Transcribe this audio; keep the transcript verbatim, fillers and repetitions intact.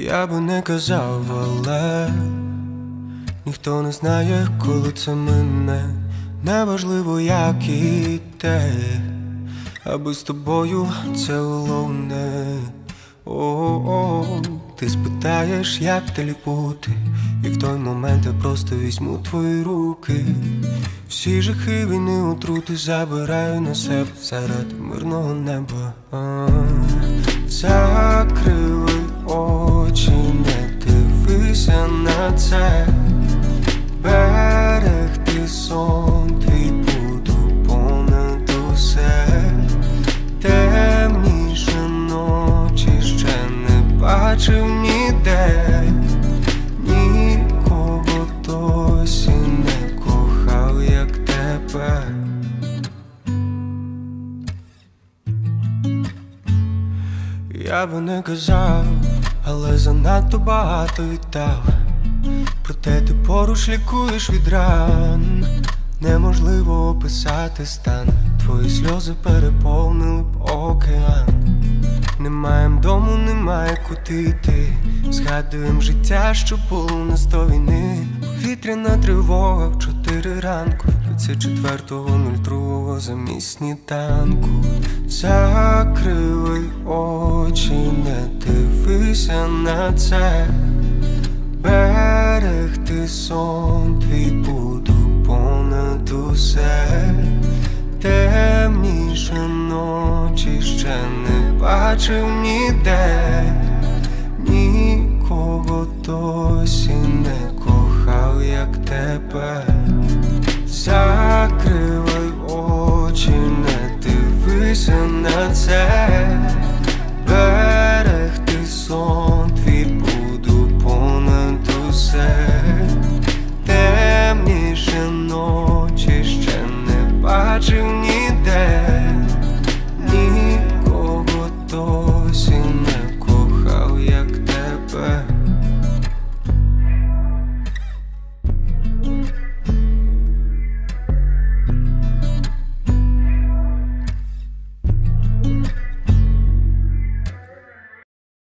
Я би не казав, але ніхто не знає, коли це мине. Неважливо, як і те, аби з тобою це головне. О-о-о, ти спитаєш, як далі бути, і в той момент я просто візьму твої руки. Всі жахи війни, отрути забираю на себе заради мирного неба. Закрили очі, не дивися на це. Берегти сон твій буду понад усе. Темніше ночі ще не бачив ніде. Нікого досі не кохав, як тебе. Я би не казав, але занадто багато віддав. Проте ти поруч лікуєш від ран. Неможливо описати стан. Твої сльози переповнили б океан. Немає дому, немає куди йти. Згадуєм життя, що було нас до війни. Повітряна тривога в чотири ранку, тридцять четвертого нуль другого замість сніданку. Закрили очі, не дивися на це. Берегти сон твій буду понад усе. Темніше ночі ще не бачив ніде.